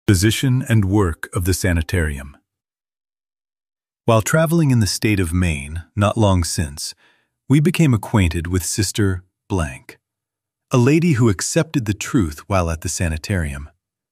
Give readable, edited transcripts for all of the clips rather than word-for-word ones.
Position and work of the sanitarium. While traveling in the state of Maine not long since, we became acquainted with Sister Blank, a lady who accepted the truth while at the sanitarium.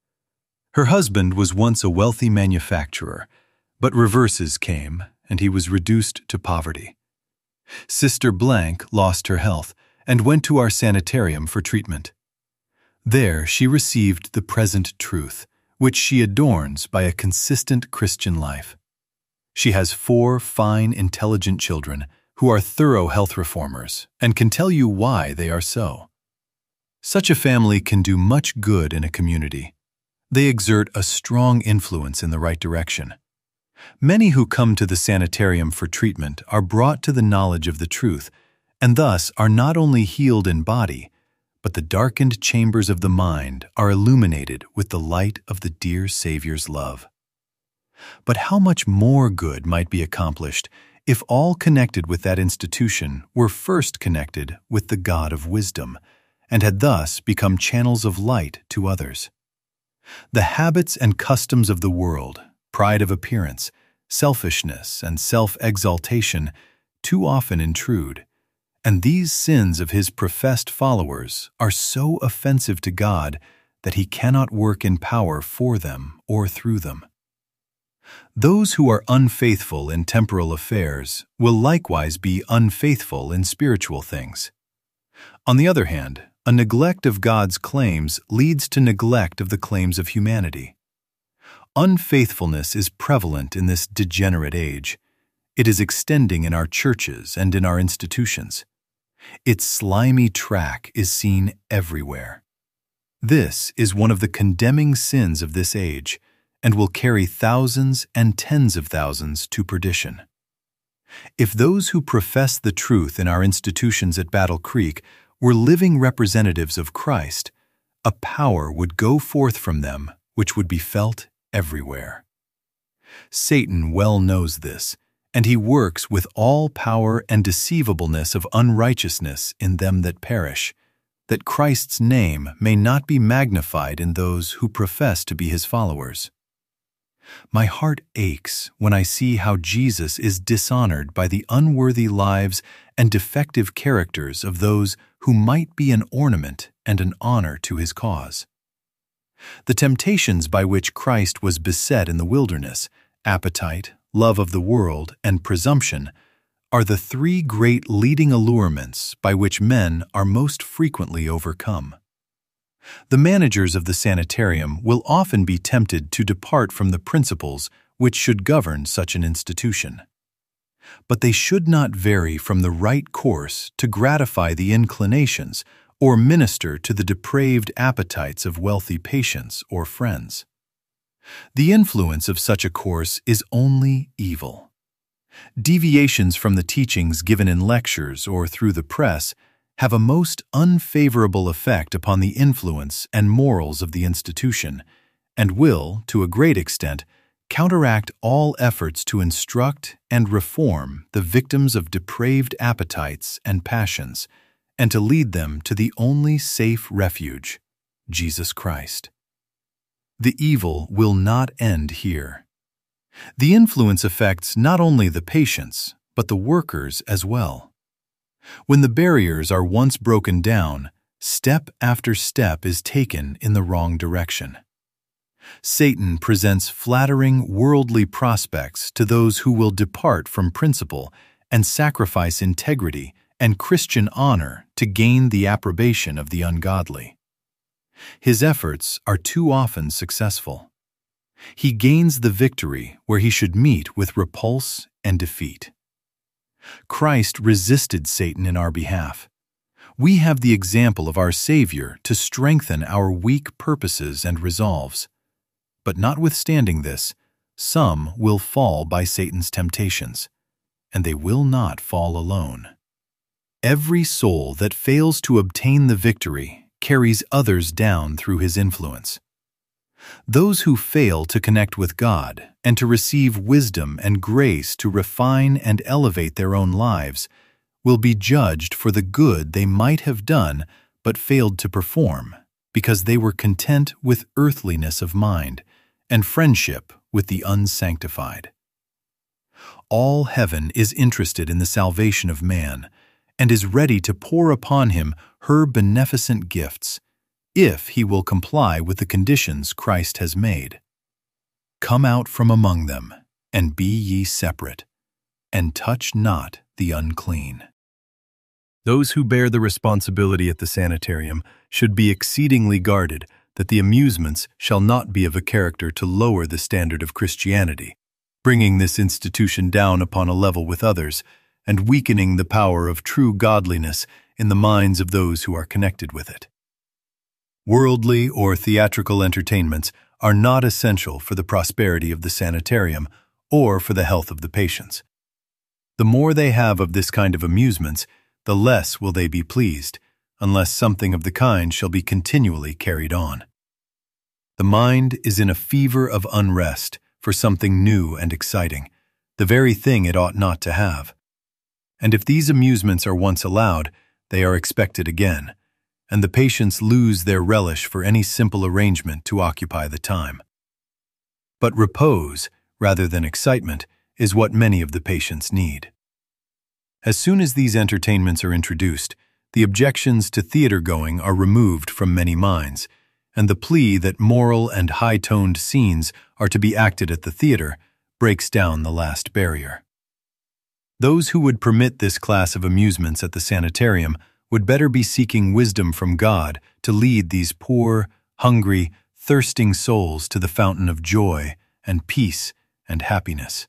Her husband was once a wealthy manufacturer, but reverses came and he was reduced to poverty. Sister Blank lost her health and went to our sanitarium for treatment. There she received the present truth, which she adorns by a consistent Christian life. She has 4 fine, intelligent children who are thorough health reformers and can tell you why they are so. Such a family can do much good in a community. They exert a strong influence in the right direction. Many who come to the sanitarium for treatment are brought to the knowledge of the truth, and thus are not only healed in body, but the darkened chambers of the mind are illuminated with the light of the dear Savior's love. But how much more good might be accomplished if all connected with that institution were first connected with the God of wisdom, and had thus become channels of light to others. The habits and customs of the world, pride of appearance, selfishness, and self-exaltation too often intrude, and these sins of his professed followers are so offensive to God that he cannot work in power for them or through them. Those who are unfaithful in temporal affairs will likewise be unfaithful in spiritual things. On the other hand, a neglect of God's claims leads to neglect of the claims of humanity. Unfaithfulness is prevalent in this degenerate age. It is extending in our churches and in our institutions. Its slimy track is seen everywhere. This is one of the condemning sins of this age, and will carry thousands and tens of thousands to perdition. If those who profess the truth in our institutions at Battle Creek were living representatives of Christ, a power would go forth from them which would be felt everywhere. Satan well knows this, and he works with all power and deceivableness of unrighteousness in them that perish, that Christ's name may not be magnified in those who profess to be his followers. My heart aches when I see how Jesus is dishonored by the unworthy lives and defective characters of those who might be an ornament and an honor to his cause. The temptations by which Christ was beset in the wilderness, appetite, love of the world, and presumption, are the 3 great leading allurements by which men are most frequently overcome. The managers of the sanitarium will often be tempted to depart from the principles which should govern such an institution. But they should not vary from the right course to gratify the inclinations or minister to the depraved appetites of wealthy patients or friends. The influence of such a course is only evil. Deviations from the teachings given in lectures or through the press have a most unfavorable effect upon the influence and morals of the institution, and will, to a great extent, counteract all efforts to instruct and reform the victims of depraved appetites and passions, and to lead them to the only safe refuge, Jesus Christ. The evil will not end here. The influence affects not only the patients, but the workers as well. When the barriers are once broken down, step after step is taken in the wrong direction. Satan presents flattering worldly prospects to those who will depart from principle and sacrifice integrity and Christian honor to gain the approbation of the ungodly. His efforts are too often successful. He gains the victory where he should meet with repulse and defeat. Christ resisted Satan in our behalf. We have the example of our Savior to strengthen our weak purposes and resolves. But notwithstanding this, some will fall by Satan's temptations, and they will not fall alone. Every soul that fails to obtain the victory carries others down through his influence. Those who fail to connect with God and to receive wisdom and grace to refine and elevate their own lives will be judged for the good they might have done but failed to perform, because they were content with earthliness of mind and friendship with the unsanctified. All heaven is interested in the salvation of man and is ready to pour upon him her beneficent gifts, if he will comply with the conditions Christ has made. Come out from among them, and be ye separate, and touch not the unclean. Those who bear the responsibility at the sanitarium should be exceedingly guarded that the amusements shall not be of a character to lower the standard of Christianity, bringing this institution down upon a level with others, and weakening the power of true godliness in the minds of those who are connected with it. Worldly or theatrical entertainments are not essential for the prosperity of the sanitarium or for the health of the patients. The more they have of this kind of amusements, the less will they be pleased, unless something of the kind shall be continually carried on. The mind is in a fever of unrest for something new and exciting, the very thing it ought not to have. And if these amusements are once allowed, they are expected again, and the patients lose their relish for any simple arrangement to occupy the time. But repose, rather than excitement, is what many of the patients need. As soon as these entertainments are introduced, the objections to theater-going are removed from many minds, and the plea that moral and high-toned scenes are to be acted at the theater breaks down the last barrier. Those who would permit this class of amusements at the sanitarium would better be seeking wisdom from God to lead these poor, hungry, thirsting souls to the fountain of joy and peace and happiness.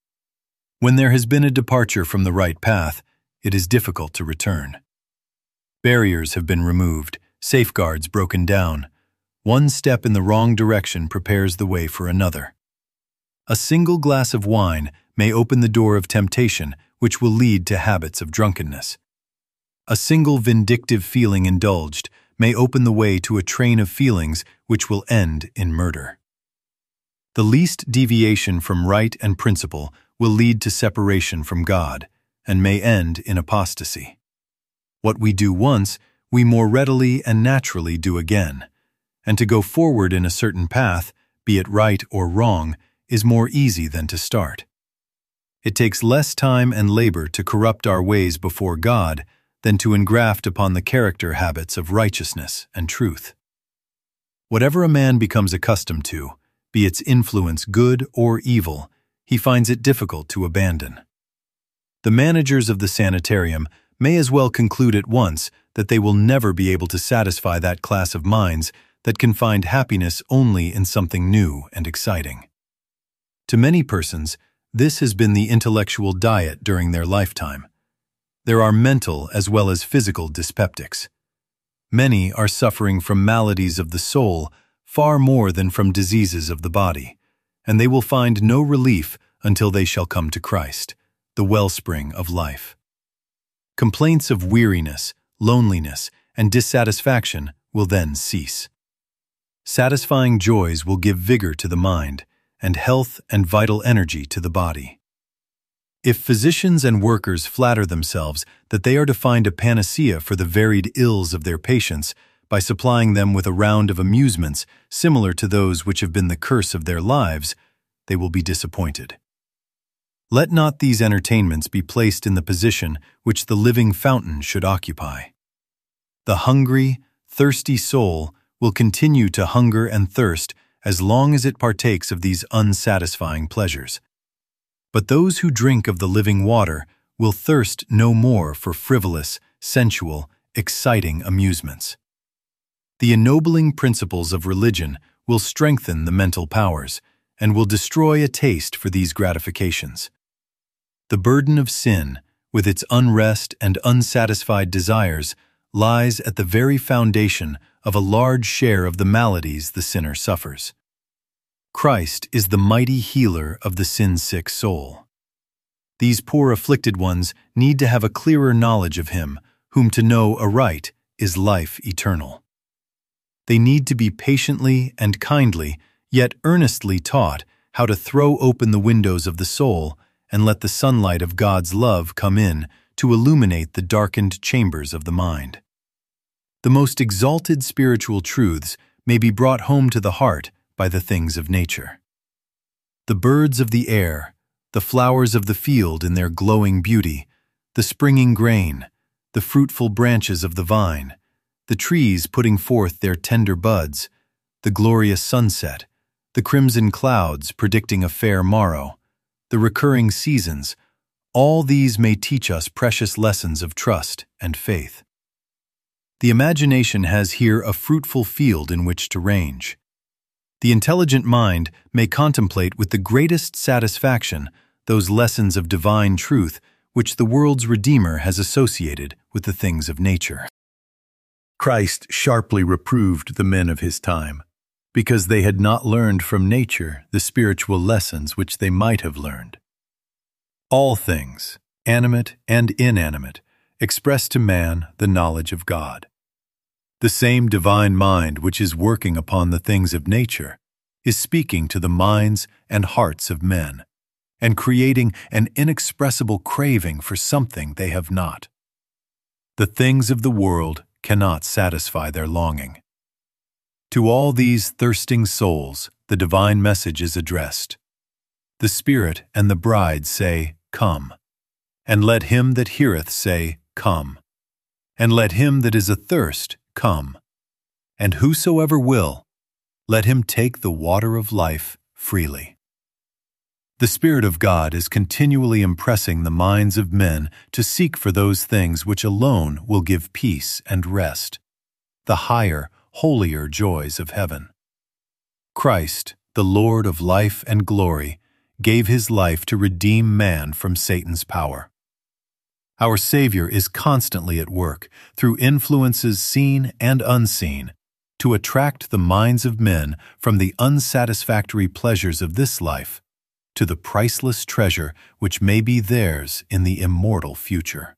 When there has been a departure from the right path, it is difficult to return. Barriers have been removed, safeguards broken down. One step in the wrong direction prepares the way for another. A single glass of wine may open the door of temptation, which will lead to habits of drunkenness. A single vindictive feeling indulged may open the way to a train of feelings which will end in murder. The least deviation from right and principle will lead to separation from God, and may end in apostasy. What we do once, we more readily and naturally do again, and to go forward in a certain path, be it right or wrong, is more easy than to start. It takes less time and labor to corrupt our ways before God than to engraft upon the character habits of righteousness and truth. Whatever a man becomes accustomed to, be its influence good or evil, he finds it difficult to abandon. The managers of the sanitarium may as well conclude at once that they will never be able to satisfy that class of minds that can find happiness only in something new and exciting. To many persons, this has been the intellectual diet during their lifetime. There are mental as well as physical dyspeptics. Many are suffering from maladies of the soul far more than from diseases of the body, and they will find no relief until they shall come to Christ, the wellspring of life. Complaints of weariness, loneliness, and dissatisfaction will then cease. Satisfying joys will give vigor to the mind, and health and vital energy to the body. If physicians and workers flatter themselves that they are to find a panacea for the varied ills of their patients by supplying them with a round of amusements similar to those which have been the curse of their lives, they will be disappointed. Let not these entertainments be placed in the position which the living fountain should occupy. The hungry, thirsty soul will continue to hunger and thirst as long as it partakes of these unsatisfying pleasures. But those who drink of the living water will thirst no more for frivolous, sensual, exciting amusements. The ennobling principles of religion will strengthen the mental powers and will destroy a taste for these gratifications. The burden of sin, with its unrest and unsatisfied desires, lies at the very foundation of a large share of the maladies the sinner suffers. Christ is the mighty healer of the sin-sick soul. These poor afflicted ones need to have a clearer knowledge of Him, whom to know aright is life eternal. They need to be patiently and kindly, yet earnestly taught how to throw open the windows of the soul and let the sunlight of God's love come in to illuminate the darkened chambers of the mind. The most exalted spiritual truths may be brought home to the heart by the things of nature. The birds of the air, the flowers of the field in their glowing beauty, the springing grain, the fruitful branches of the vine, the trees putting forth their tender buds, the glorious sunset, the crimson clouds predicting a fair morrow, the recurring seasons, all these may teach us precious lessons of trust and faith. The imagination has here a fruitful field in which to range. The intelligent mind may contemplate with the greatest satisfaction those lessons of divine truth which the world's Redeemer has associated with the things of nature. Christ sharply reproved the men of his time, because they had not learned from nature the spiritual lessons which they might have learned. All things, animate and inanimate, express to man the knowledge of God. The same divine mind which is working upon the things of nature is speaking to the minds and hearts of men, and creating an inexpressible craving for something they have not. The things of the world cannot satisfy their longing. To all these thirsting souls, the divine message is addressed. The Spirit and the bride say, "Come." And let him that heareth say, "Come." And let him that is athirst come. And whosoever will, let him take the water of life freely. The Spirit of God is continually impressing the minds of men to seek for those things which alone will give peace and rest, the higher, holier joys of heaven. Christ, the Lord of life and glory, gave his life to redeem man from Satan's power. Our Savior is constantly at work, through influences seen and unseen, to attract the minds of men from the unsatisfactory pleasures of this life to the priceless treasure which may be theirs in the immortal future.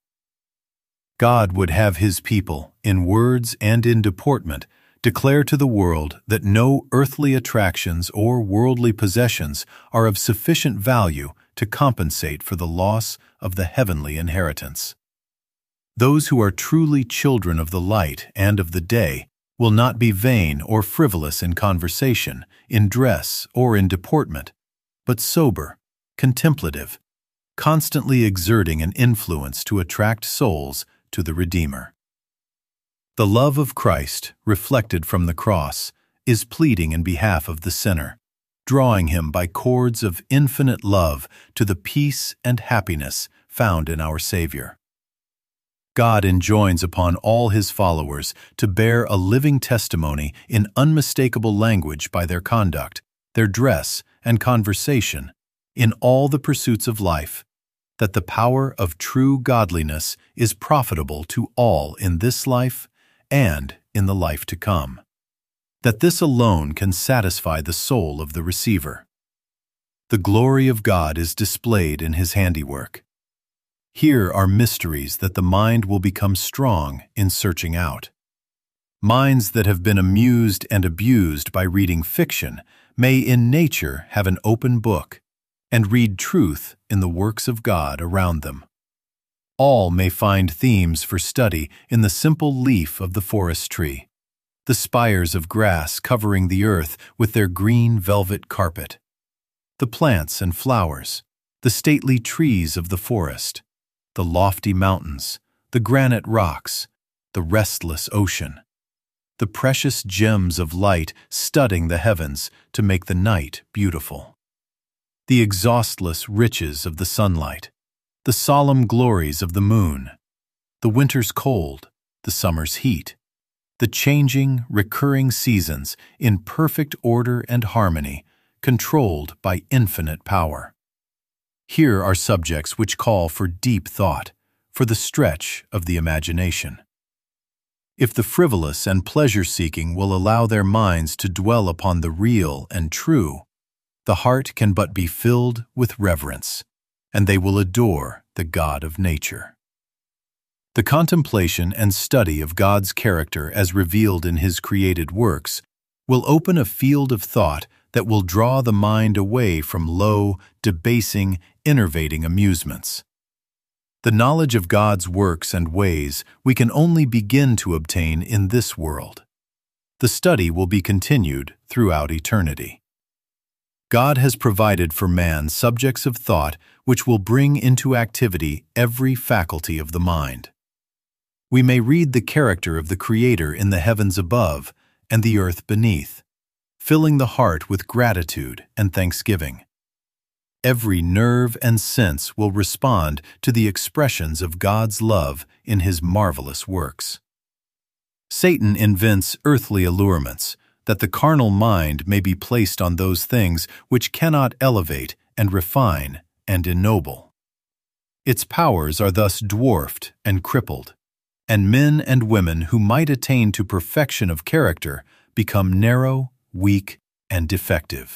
God would have his people, in words and in deportment, declare to the world that no earthly attractions or worldly possessions are of sufficient value to compensate for the loss of the heavenly inheritance. Those who are truly children of the light and of the day will not be vain or frivolous in conversation, in dress, or in deportment, but sober, contemplative, constantly exerting an influence to attract souls to the Redeemer. The love of Christ, reflected from the cross, is pleading in behalf of the sinner, drawing him by cords of infinite love to the peace and happiness found in our Savior. God enjoins upon all his followers to bear a living testimony in unmistakable language by their conduct, their dress, and conversation, in all the pursuits of life, that the power of true godliness is profitable to all in this life and in the life to come, that this alone can satisfy the soul of the receiver. The glory of God is displayed in his handiwork. Here are mysteries that the mind will become strong in searching out. Minds that have been amused and abused by reading fiction may in nature have an open book and read truth in the works of God around them. All may find themes for study in the simple leaf of the forest tree, the spires of grass covering the earth with their green velvet carpet, the plants and flowers, the stately trees of the forest, the lofty mountains, the granite rocks, the restless ocean, the precious gems of light studding the heavens to make the night beautiful, the exhaustless riches of the sunlight, the solemn glories of the moon, the winter's cold, the summer's heat, the changing, recurring seasons in perfect order and harmony, controlled by infinite power. Here are subjects which call for deep thought, for the stretch of the imagination. If the frivolous and pleasure-seeking will allow their minds to dwell upon the real and true, the heart can but be filled with reverence, and they will adore the God of nature. The contemplation and study of God's character as revealed in his created works will open a field of thought that will draw the mind away from low, debasing, enervating amusements. The knowledge of God's works and ways we can only begin to obtain in this world. the study will be continued throughout eternity. God has provided for man subjects of thought which will bring into activity every faculty of the mind. We may read the character of the Creator in the heavens above and the earth beneath, filling the heart with gratitude and thanksgiving. Every nerve and sense will respond to the expressions of God's love in His marvelous works. Satan invents earthly allurements, that the carnal mind may be placed on those things which cannot elevate and refine and ennoble. Its powers are thus dwarfed and crippled, and men and women who might attain to perfection of character become narrow, weak, and defective.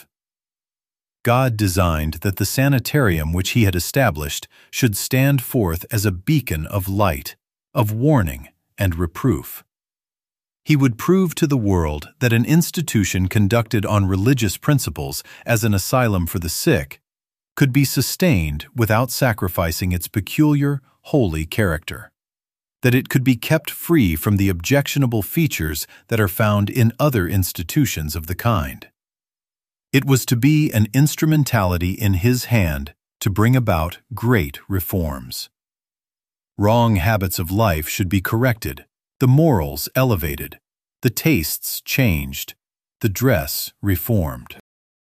God designed that the sanitarium which He had established should stand forth as a beacon of light, of warning, and reproof. He would prove to the world that an institution conducted on religious principles as an asylum for the sick could be sustained without sacrificing its peculiar, holy character, that it could be kept free from the objectionable features that are found in other institutions of the kind. It was to be an instrumentality in His hand to bring about great reforms. Wrong habits of life should be corrected, the morals elevated, the tastes changed, the dress reformed.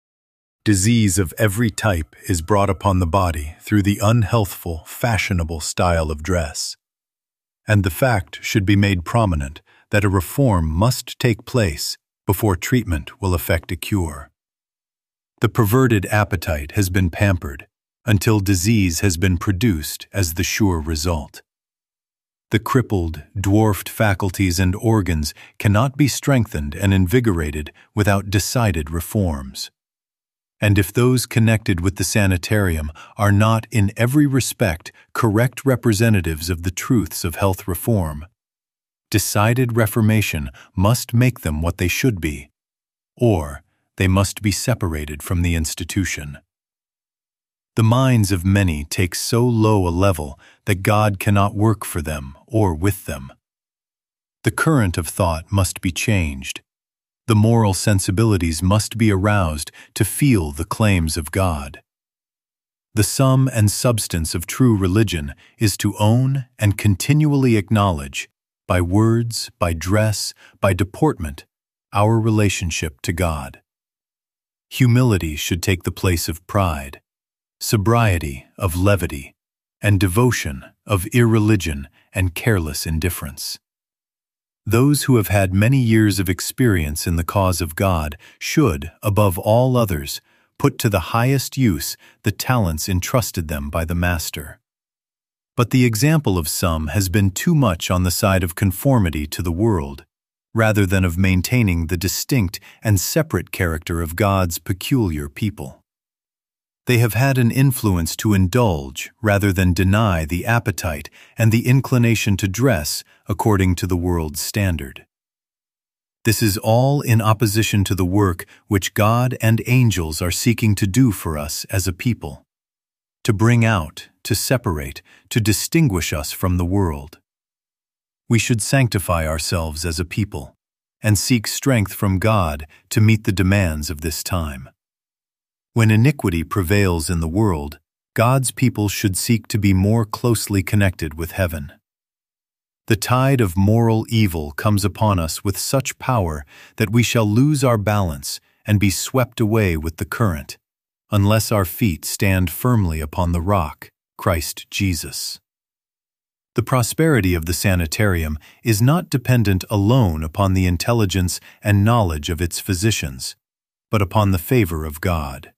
Disease of every type is brought upon the body through the unhealthful, fashionable style of dress. And the fact should be made prominent that a reform must take place before treatment will effect a cure. The perverted appetite has been pampered until disease has been produced as the sure result. The crippled, dwarfed faculties and organs cannot be strengthened and invigorated without decided reforms. And if those connected with the sanitarium are not in every respect correct representatives of the truths of health reform, decided reformation must make them what they should be, or they must be separated from the institution. The minds of many take so low a level that God cannot work for them or with them. The current of thought must be changed. The moral sensibilities must be aroused to feel the claims of God. The sum and substance of true religion is to own and continually acknowledge, by words, by dress, by deportment, our relationship to God. Humility should take the place of pride, sobriety of levity, and devotion of irreligion and careless indifference. Those who have had many years of experience in the cause of God should, above all others, put to the highest use the talents entrusted them by the Master. But the example of some has been too much on the side of conformity to the world, rather than of maintaining the distinct and separate character of God's peculiar people. They have had an influence to indulge rather than deny the appetite and the inclination to dress according to the world's standard. This is all in opposition to the work which God and angels are seeking to do for us as a people, to bring out, to separate, to distinguish us from the world. We should sanctify ourselves as a people and seek strength from God to meet the demands of this time. When iniquity prevails in the world, God's people should seek to be more closely connected with heaven. The tide of moral evil comes upon us with such power that we shall lose our balance and be swept away with the current, unless our feet stand firmly upon the rock, Christ Jesus. The prosperity of the sanitarium is not dependent alone upon the intelligence and knowledge of its physicians, but upon the favor of God.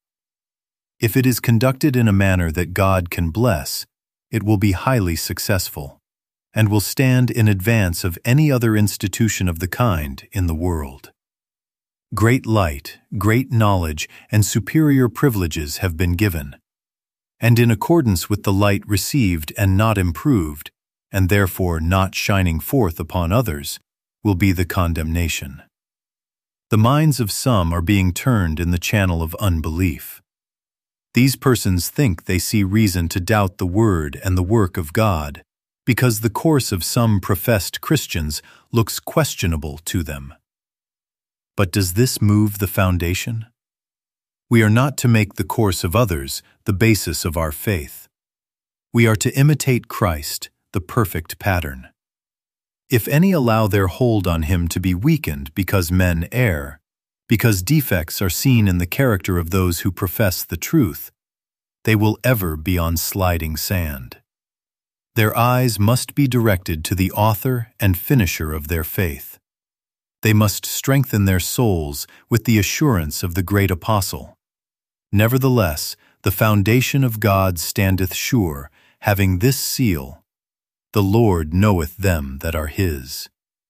If it is conducted in a manner that God can bless, it will be highly successful, and will stand in advance of any other institution of the kind in the world. Great light, great knowledge, and superior privileges have been given, and in accordance with the light received and not improved, and therefore not shining forth upon others, will be the condemnation. The minds of some are being turned in the channel of unbelief. These persons think they see reason to doubt the word and the work of God, because the course of some professed Christians looks questionable to them. But does this move the foundation? We are not to make the course of others the basis of our faith. We are to imitate Christ, the perfect pattern. If any allow their hold on him to be weakened because men err, because defects are seen in the character of those who profess the truth, they will ever be on sliding sand. Their eyes must be directed to the author and finisher of their faith. They must strengthen their souls with the assurance of the great apostle. Nevertheless, the foundation of God standeth sure, having this seal, the Lord knoweth them that are his.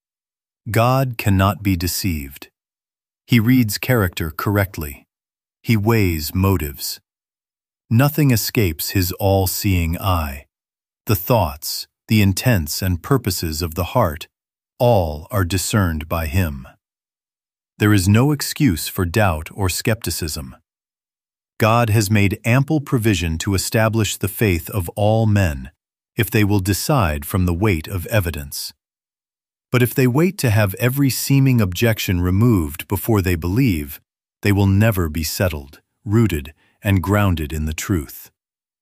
God cannot be deceived. He reads character correctly. He weighs motives. Nothing escapes his all-seeing eye. The thoughts, the intents and purposes of the heart, all are discerned by him. There is no excuse for doubt or skepticism. God has made ample provision to establish the faith of all men, if they will decide from the weight of evidence. But if they wait to have every seeming objection removed before they believe, they will never be settled, rooted, and grounded in the truth.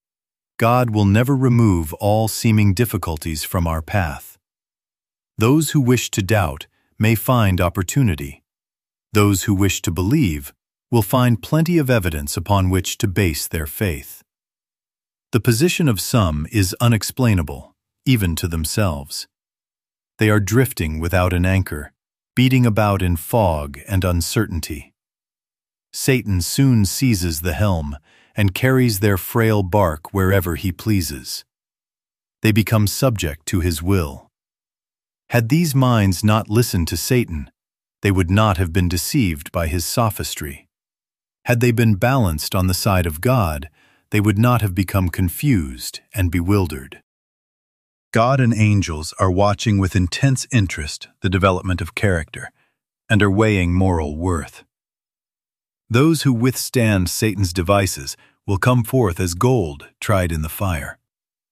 God will never remove all seeming difficulties from our path. Those who wish to doubt may find opportunity. Those who wish to believe will find plenty of evidence upon which to base their faith. The position of some is unexplainable, even to themselves. They are drifting without an anchor, beating about in fog and uncertainty. Satan soon seizes the helm and carries their frail bark wherever he pleases. They become subject to his will. Had these minds not listened to Satan, they would not have been deceived by his sophistry. Had they been balanced on the side of God, they would not have become confused and bewildered. God and angels are watching with intense interest the development of character and are weighing moral worth. Those who withstand Satan's devices will come forth as gold tried in the fire.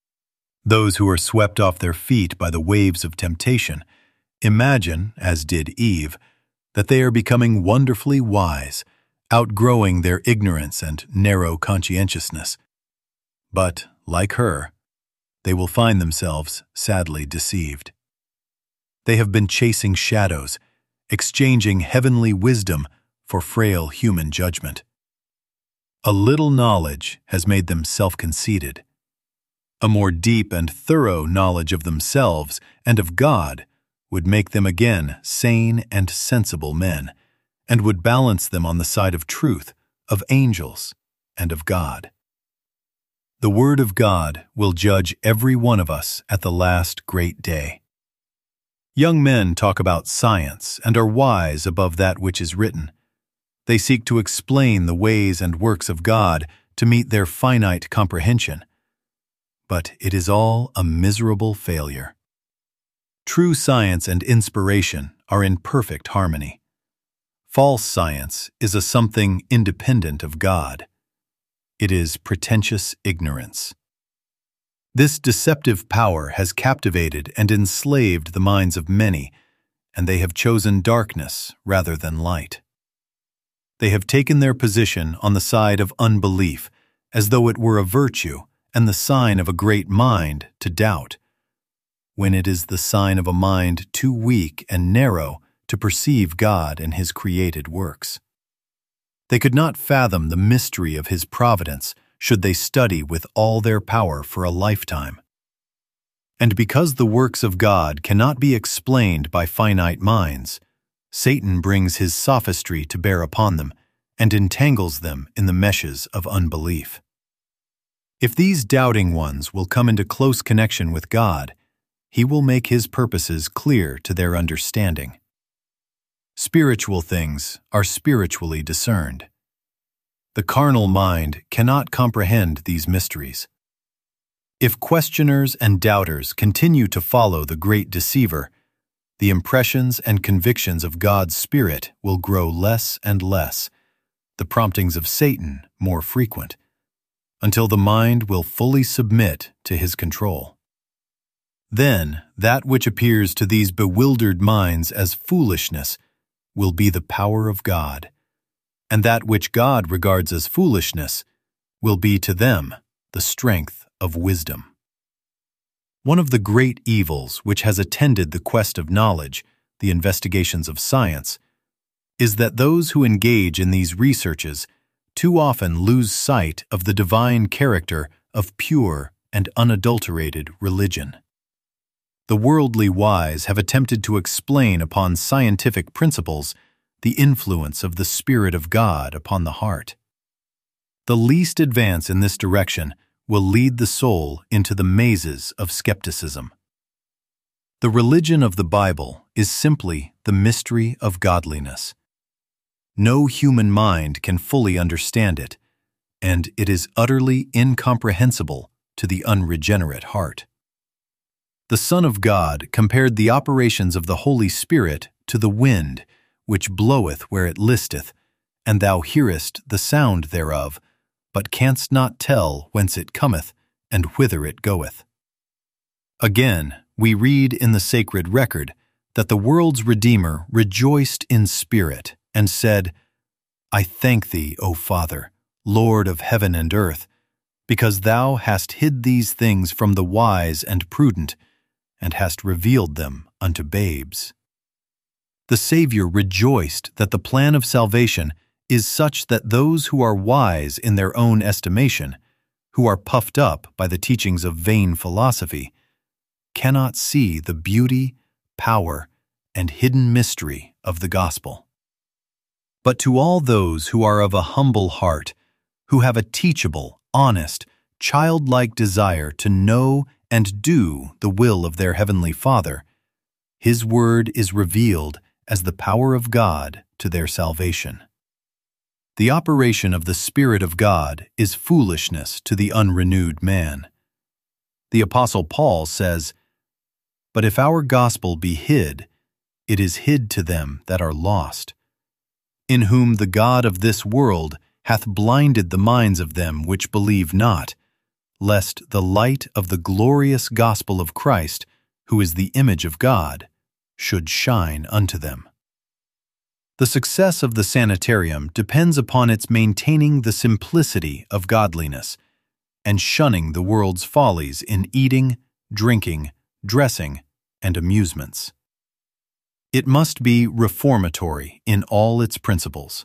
Those who are swept off their feet by the waves of temptation imagine, as did Eve, that they are becoming wonderfully wise, outgrowing their ignorance and narrow conscientiousness. But, like her, they will find themselves sadly deceived. They have been chasing shadows, exchanging heavenly wisdom for frail human judgment. A little knowledge has made them self-conceited. A more deep and thorough knowledge of themselves and of God would make them again sane and sensible men, and would balance them on the side of truth, of angels, and of God. The Word of God will judge every one of us at the last great day. Young men talk about science and are wise above that which is written. They seek to explain the ways and works of God to meet their finite comprehension. But it is all a miserable failure. True science and inspiration are in perfect harmony. False science is a something independent of God. It is pretentious ignorance. This deceptive power has captivated and enslaved the minds of many, and they have chosen darkness rather than light. They have taken their position on the side of unbelief, as though it were a virtue and the sign of a great mind to doubt, when it is the sign of a mind too weak and narrow to perceive God and his created works. They could not fathom the mystery of his providence should they study with all their power for a lifetime. And because the works of God cannot be explained by finite minds, Satan brings his sophistry to bear upon them and entangles them in the meshes of unbelief. If these doubting ones will come into close connection with God, he will make his purposes clear to their understanding. Spiritual things are spiritually discerned. The carnal mind cannot comprehend these mysteries. If questioners and doubters continue to follow the great deceiver, the impressions and convictions of God's Spirit will grow less and less, the promptings of Satan more frequent, until the mind will fully submit to his control. Then, that which appears to these bewildered minds as foolishness will be the power of God, and that which God regards as foolishness will be to them the strength of wisdom. One of the great evils which has attended the quest of knowledge, the investigations of science, is that those who engage in these researches too often lose sight of the divine character of pure and unadulterated religion. The worldly wise have attempted to explain upon scientific principles the influence of the Spirit of God upon the heart. The least advance in this direction will lead the soul into the mazes of skepticism. The religion of the Bible is simply the mystery of godliness. No human mind can fully understand it, and it is utterly incomprehensible to the unregenerate heart. The Son of God compared the operations of the Holy Spirit to the wind, which bloweth where it listeth, and thou hearest the sound thereof, but canst not tell whence it cometh and whither it goeth. Again, we read in the sacred record that the world's Redeemer rejoiced in spirit and said, I thank thee, O Father, Lord of heaven and earth, because thou hast hid these things from the wise and prudent, and hast revealed them unto babes. The Savior rejoiced that the plan of salvation is such that those who are wise in their own estimation, who are puffed up by the teachings of vain philosophy, cannot see the beauty, power, and hidden mystery of the gospel. But to all those who are of a humble heart, who have a teachable, honest, childlike desire to know and do the will of their Heavenly Father, His Word is revealed as the power of God to their salvation. The operation of the Spirit of God is foolishness to the unrenewed man. The Apostle Paul says, But if our gospel be hid, it is hid to them that are lost, in whom the God of this world hath blinded the minds of them which believe not, lest the light of the glorious gospel of Christ, who is the image of God, should shine unto them. The success of the sanitarium depends upon its maintaining the simplicity of godliness and shunning the world's follies in eating, drinking, dressing, and amusements. It must be reformatory in all its principles.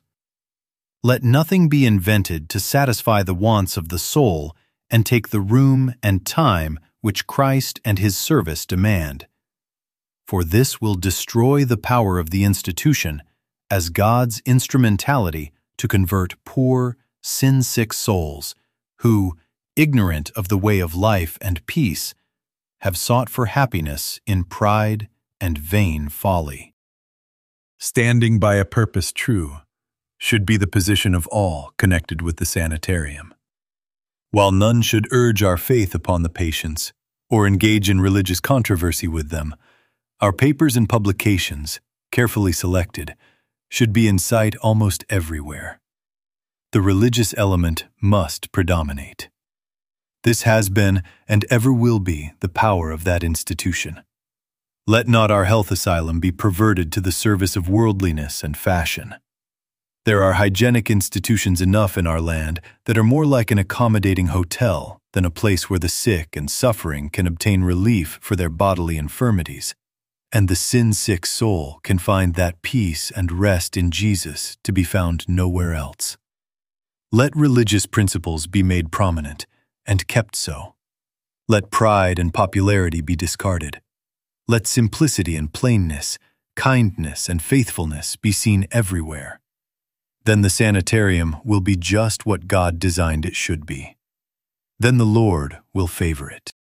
Let nothing be invented to satisfy the wants of the soul and take the room and time which Christ and His service demand. For this will destroy the power of the institution as God's instrumentality to convert poor, sin-sick souls who, ignorant of the way of life and peace, have sought for happiness in pride and vain folly. Standing by a purpose true should be the position of all connected with the sanitarium. While none should urge our faith upon the patients or engage in religious controversy with them, our papers and publications, carefully selected, should be in sight almost everywhere. The religious element must predominate. This has been and ever will be the power of that institution. Let not our health asylum be perverted to the service of worldliness and fashion. There are hygienic institutions enough in our land that are more like an accommodating hotel than a place where the sick and suffering can obtain relief for their bodily infirmities, and the sin-sick soul can find that peace and rest in Jesus to be found nowhere else. Let religious principles be made prominent and kept so. Let pride and popularity be discarded. Let simplicity and plainness, kindness and faithfulness be seen everywhere. Then the sanitarium will be just what God designed it should be. Then the Lord will favor it.